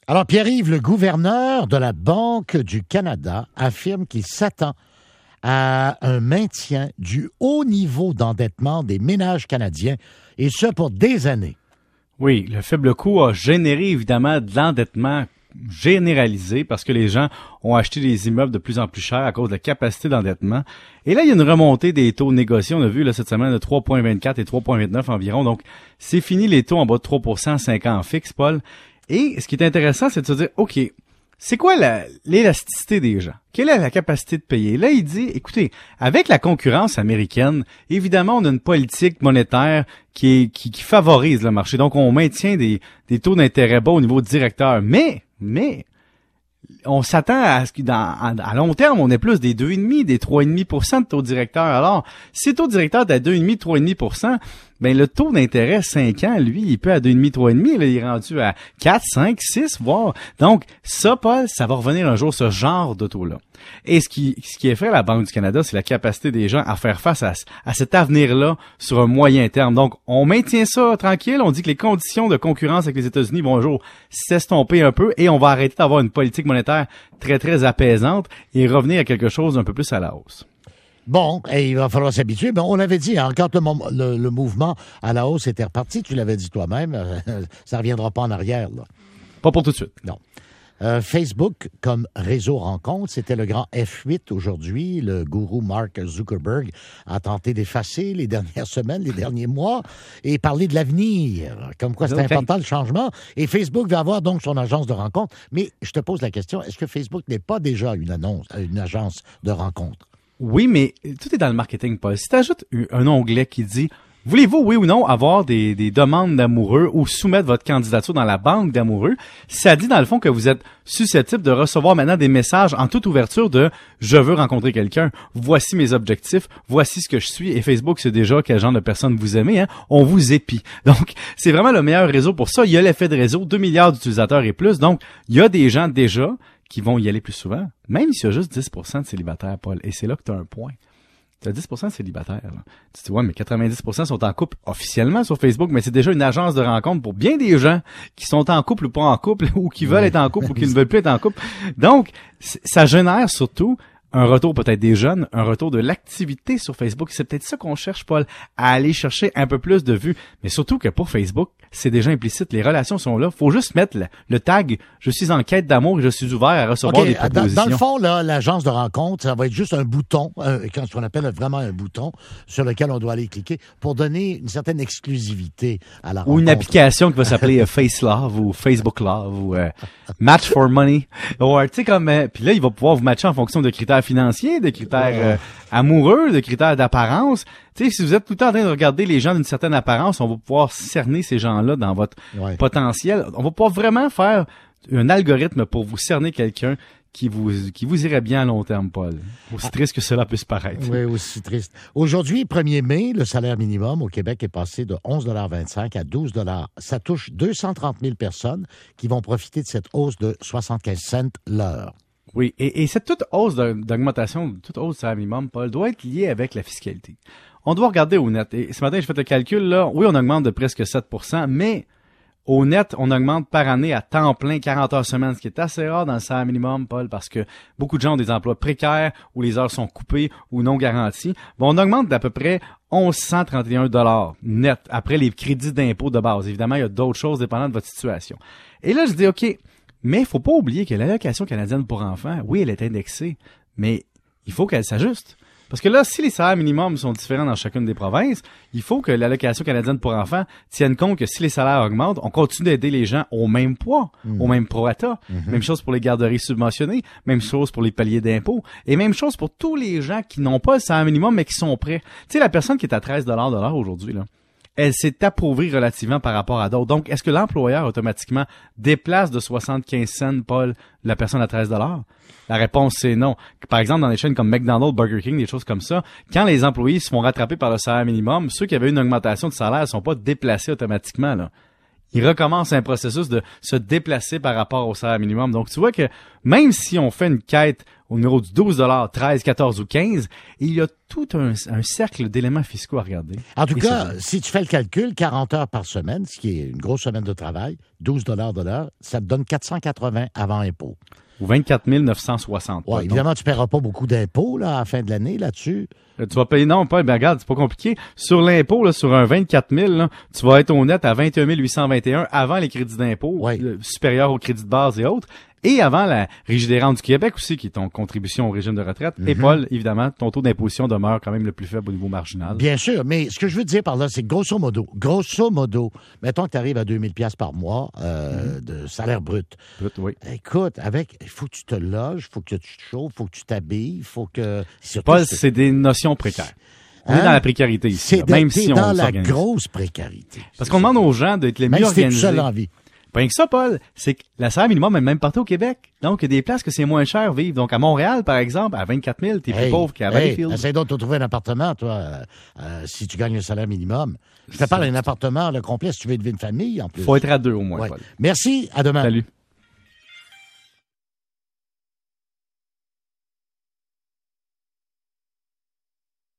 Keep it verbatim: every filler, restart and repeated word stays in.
Alors, Pierre-Yves, le gouverneur de la Banque du Canada affirme qu'il s'attend à un maintien du haut niveau d'endettement des ménages canadiens, et ce pour des années. Oui, le faible coût a généré évidemment de l'endettement généralisé parce que les gens ont acheté des immeubles de plus en plus chers à cause de la capacité d'endettement. Et là, il y a une remontée des taux négociés. On a vu là cette semaine de trois virgule vingt-quatre et trois virgule vingt-neuf environ. Donc, c'est fini les taux en bas de trois pour cent, cinq ans fixe, Paul. Et ce qui est intéressant, c'est de se dire, OK, c'est quoi la, l'élasticité des gens? Quelle est la capacité de payer? Là, il dit, écoutez, avec la concurrence américaine, évidemment, on a une politique monétaire qui, est, qui, qui favorise le marché. Donc, on maintient des, des taux d'intérêt bas au niveau directeur. Mais, mais, on s'attend à ce qu'à à long terme, on ait plus des deux virgule cinq, des trois virgule cinq pour cent de taux directeur. Alors, si le taux directeur est à deux virgule cinq, trois virgule cinq pour cent, ben le taux d'intérêt cinq ans, lui, il peut à deux virgule cinq, trois virgule cinq, là, il est rendu à quatre, cinq, six, voire. Donc, ça, Paul, ça va revenir un jour, ce genre de taux-là. Et ce qui, ce qui effraie la Banque du Canada, c'est la capacité des gens à faire face à, à cet avenir-là sur un moyen terme. Donc, on maintient ça tranquille. On dit que les conditions de concurrence avec les États-Unis vont un jour s'estomper un peu et on va arrêter d'avoir une politique monétaire très, très apaisante et revenir à quelque chose d'un peu plus à la hausse. Bon, et il va falloir s'habituer. Ben, on l'avait dit, hein, quand le, le, le mouvement à la hausse était reparti, tu l'avais dit toi-même, euh, ça ne reviendra pas en arrière, là. Pas pour tout de suite. Non. Euh, Facebook comme réseau rencontre, c'était le grand F huit aujourd'hui. Le gourou Mark Zuckerberg a tenté d'effacer les dernières semaines, les derniers mois et parler de l'avenir. Comme quoi, c'est okay. important le changement. Et Facebook va avoir donc son agence de rencontre. Mais je te pose la question, est-ce que Facebook n'est pas déjà une annonce, une agence de rencontre? Oui, mais tout est dans le marketing, Paul. Si tu ajoutes un onglet qui dit « Voulez-vous, oui ou non, avoir des, des demandes d'amoureux ou soumettre votre candidature dans la banque d'amoureux? » Ça dit dans le fond que vous êtes susceptible de recevoir maintenant des messages en toute ouverture de « Je veux rencontrer quelqu'un, voici mes objectifs, voici ce que je suis. » Et Facebook, c'est déjà quel genre de personne vous aimez. Hein? On vous épie. Donc, c'est vraiment le meilleur réseau pour ça. Il y a l'effet de réseau, deux milliards d'utilisateurs et plus. Donc, il y a des gens déjà qui vont y aller plus souvent, même s'il y a juste dix pour cent de célibataires, Paul. Et c'est là que tu as un point. Tu as dix pour cent de célibataires. Là. Tu te dis, ouais, mais quatre-vingt-dix pour cent sont en couple officiellement sur Facebook, mais c'est déjà une agence de rencontre pour bien des gens qui sont en couple ou pas en couple, ou qui veulent être en couple ou qui ne veulent plus être en couple. Donc, ça génère surtout un retour peut-être des jeunes, un retour de l'activité sur Facebook. C'est peut-être ça qu'on cherche, Paul, à aller chercher un peu plus de vues. Mais surtout que pour Facebook, c'est déjà implicite. Les relations sont là. Faut juste mettre le, le tag « Je suis en quête d'amour et je suis ouvert à recevoir okay, des propositions ». Dans, dans le fond, là, l'agence de rencontre, ça va être juste un bouton, euh, ce qu'on appelle vraiment un bouton, sur lequel on doit aller cliquer pour donner une certaine exclusivité à la rencontre. Ou une application qui va s'appeler Face Love ou Facebook Love ou euh, Match for Money. Ouais, tu sais comme, euh, puis là, il va pouvoir vous matcher en fonction de critères financiers, de critères euh, amoureux, de critères d'apparence. Tu sais, si vous êtes tout le temps en train de regarder les gens d'une certaine apparence, on va pouvoir cerner ces gens-là dans votre ouais. potentiel. On va pouvoir vraiment faire un algorithme pour vous cerner quelqu'un qui vous qui vous irait bien à long terme, Paul. Aussi ah. triste que cela puisse paraître. Oui, aussi triste. Aujourd'hui, premier mai, le salaire minimum au Québec est passé de onze virgule vingt-cinq dollars à douze dollars. Ça touche deux cent trente mille personnes qui vont profiter de cette hausse de soixante-quinze cents l'heure. Oui, et, et cette toute hausse d'augmentation, toute hausse du salaire minimum, Paul, doit être liée avec la fiscalité. On doit regarder au net. Et ce matin, j'ai fait le calcul, là. Oui, on augmente de presque sept pour cent, mais au net, on augmente par année à temps plein quarante heures semaine, ce qui est assez rare dans le salaire minimum, Paul, parce que beaucoup de gens ont des emplois précaires où les heures sont coupées ou non garanties. Bon, on augmente d'à peu près mille cent trente et un dollars net après les crédits d'impôt de base. Évidemment, il y a d'autres choses dépendant de votre situation. Et là, je dis, OK, mais il faut pas oublier que l'allocation canadienne pour enfants, oui, elle est indexée, mais il faut qu'elle s'ajuste. Parce que là, si les salaires minimums sont différents dans chacune des provinces, il faut que l'allocation canadienne pour enfants tienne compte que si les salaires augmentent, on continue d'aider les gens au même poids, mmh. au même prorata. Mmh. Même chose pour les garderies subventionnées, même chose pour les paliers d'impôt, et même chose pour tous les gens qui n'ont pas le salaire minimum, mais qui sont prêts. Tu sais, la personne qui est à treize dollars de l'heure aujourd'hui, là, elle s'est appauvrie relativement par rapport à d'autres. Donc, est-ce que l'employeur automatiquement déplace de soixante-quinze cents, Paul, la personne à treize dollars? La réponse, c'est non. Par exemple, dans des chaînes comme McDonald's, Burger King, des choses comme ça, quand les employés se font rattraper par le salaire minimum, ceux qui avaient une augmentation de salaire ne sont pas déplacés automatiquement, là. Ils recommencent un processus de se déplacer par rapport au salaire minimum. Donc, tu vois que même si on fait une quête au numéro du douze, treize, quatorze ou quinze. Et il y a tout un, un cercle d'éléments fiscaux à regarder. En tout Et cas, ça, si tu fais le calcul, quarante heures par semaine, ce qui est une grosse semaine de travail, douze dollars de l'heure, ça te donne quatre cent quatre-vingts avant impôt. ou vingt-quatre mille neuf cent soixante. Ouais, évidemment, tu ne paieras pas beaucoup d'impôts là, à la fin de l'année là-dessus. Tu vas payer, non, pas, ben regarde, c'est pas compliqué. Sur l'impôt, là, sur un vingt-quatre mille, là, tu vas être au net à vingt et un mille huit cent vingt et un avant les crédits d'impôt, Ouais. euh, supérieurs aux crédits de base et autres. Et avant la Régie des rentes du Québec aussi, qui est ton contribution au régime de retraite. Mm-hmm. Et Paul, évidemment, ton taux d'imposition demeure quand même le plus faible au niveau marginal. Bien sûr, mais ce que je veux dire par là, c'est que grosso modo, grosso modo, mettons que tu arrives à deux mille dollars par mois euh, mm-hmm. de salaire brut. Brut, oui. Écoute, avec, il faut que tu te loges, il faut que tu te chauffes, il faut que tu t'habilles, il faut que... Paul, c'est... c'est des notions précaires. On hein? est dans la précarité ici, là, même si on dans la s'organise. grosse précarité. Parce qu'on demande aux gens d'être les même mieux si organisés. Même si t'es tout seul en vie. Pas rien que ça, Paul, c'est que la salaire minimum est même partout au Québec. Donc, il y a des places que c'est moins cher vivre. Donc, à Montréal, par exemple, à vingt-quatre mille, t'es hey, plus pauvre qu'à hey, Valleyfield. Essaye donc de trouver un appartement, toi, euh, euh, si tu gagnes le salaire minimum. Je te parle d'un appartement le complet si tu veux élever une famille, en plus. Faut être à deux au moins, ouais. Paul. Merci, à demain. Salut.